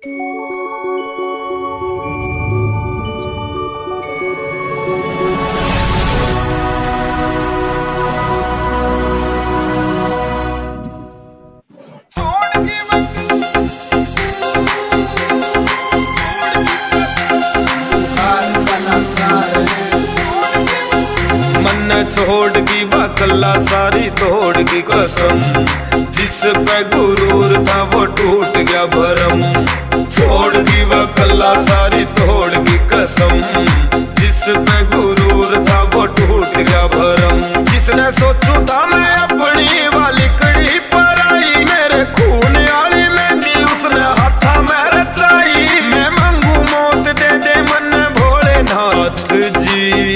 छोड़ की बकला सारी तोड़ की कसम, जिस पे गुरूर था वो टूट गया भरम। छोड़ की बकला सारी तोड़ की कसम, जिस पे गुरूर था वो टूट गया भरम। जिसने सोचू था मैं अपनी वाली कड़ी पर आई, मेरे खून आली मेहंदी उसने हाथा मेरे चाई। मैं मांगू मौत दे दे मन भोलेनाथ जी,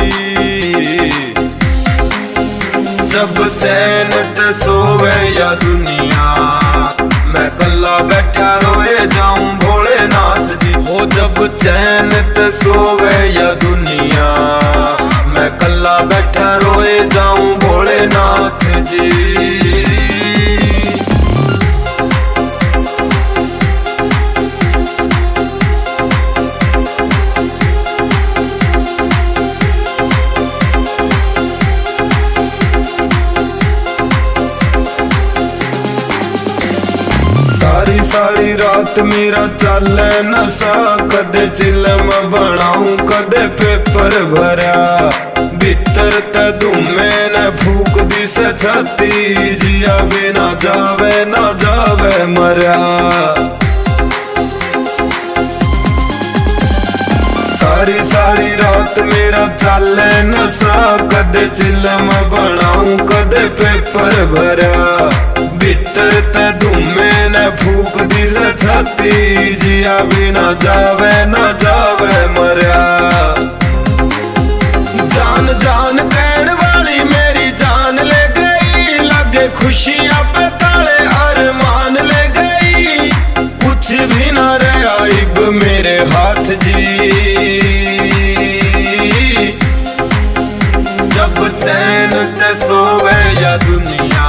जब चैन ते सोवे या दुनिया, मैं कल्ला बैठा रोए जाऊं भोलेनाथ जी। हो जब चैन ते सोवे या दुनिया, मैं कल्ला बैठा रोए जाऊं भोलेनाथ जी। सारी रात मेरा चले नशा, कदे चिलम बनाऊं कदे पेपर भरा। भीतर ते धुमे ने फूक दी से छाती, जिया बिना जावे ना जावे मरा। सारी रात मेरा चले नशा, कदे चिलम बनाऊं कदे पेपर भरा। भीतर ते धुमे ने फूक दी से छाती, जिया बिना जावे ना जावे मरिया। जान जान कहन वाली मेरी जान ले गई, लगे खुशियां पे ताले अरमान ले गई। कुछ भी ना रहा इब मेरे हाथ जी, जब चैन ते सोवे या दुनिया,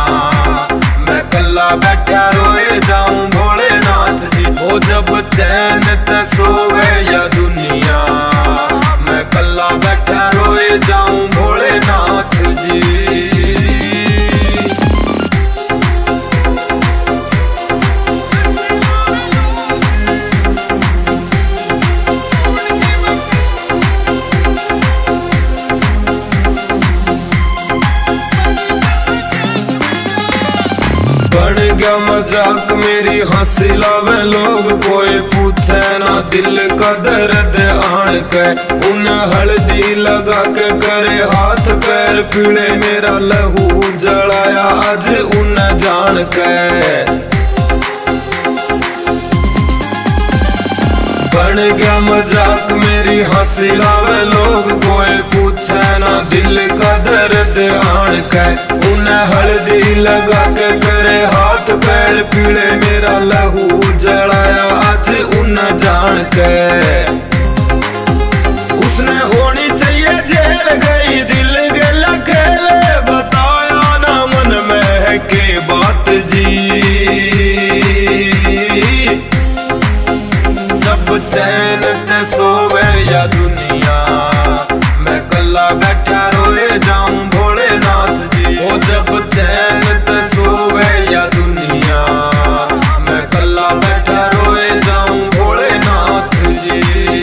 बैठा रोए जाऊं भोलेनाथ जी। हो जब चैन ते सोवे या दुनिया, मैं कल्ला बैठा रोए जाऊं भोलेनाथ जी। क्या मजाक मेरी हंसी लावे लोग, कोई पूछे ना दिल का दर्द आन के। उन्हें हल्दी लगा के करे हाथ पैर पीले, मेरा लहू जलाया आज उन्हें जान के। बन गया मजाक मेरी हंसी लावे लोग, कोई पूछे ना दिल का दर्द आन के। उन्हें हल्दी लगा के करे हाथ पैर पीले, मेरा लहू जलाया आज उन्हें जान के। उसने होनी चाहिए जेल गई दिल गला खेले, बताया ना मन में है के बात जी। जब चैन ते सोवे या दुनिया, मैं कल्ला बैठा रोए जाऊं भोलेनाथ जी। ओ जब चैन ते सोवे या दुनिया, मैं कल्ला बैठा रोए जाऊं भोलेनाथ जी।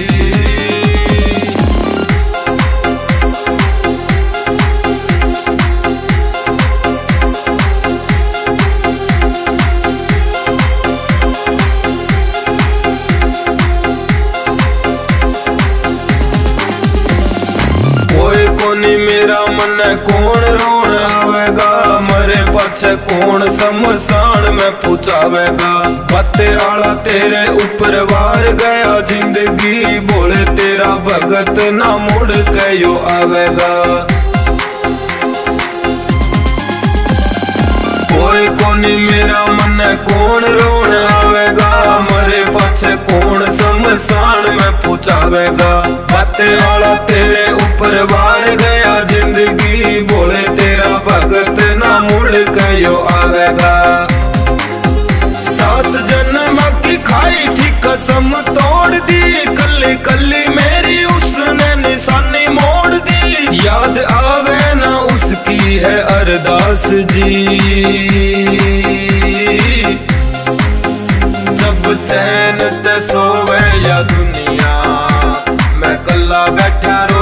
मेरा मन कौन रोन आवेगा, मरे पाछे कौन शमशान में पुचावेगा। पत्ते आला तेरे ऊपर वार गया जिंदगी, बोले तेरा भगत ना मुड़ के यो आवेगा। कोई कोनी मेरा मन कौन रोन आवेगा, मरे पाछे कौन शमशान में पुचावेगा। पत्ते आला तेरे ऊपर वार गया जिंदगी, बोले तेरा भगत ना मुड़ के यो आवेगा। 7 जन्म की खाई थी कसम तोड़ दी, कली कली मेरी उसने निशानी मोड़ दी। याद आवे ना उसकी है अरदास जी, जब चैन ते सोवे या दुनिया मैं कल्ला बैठा रो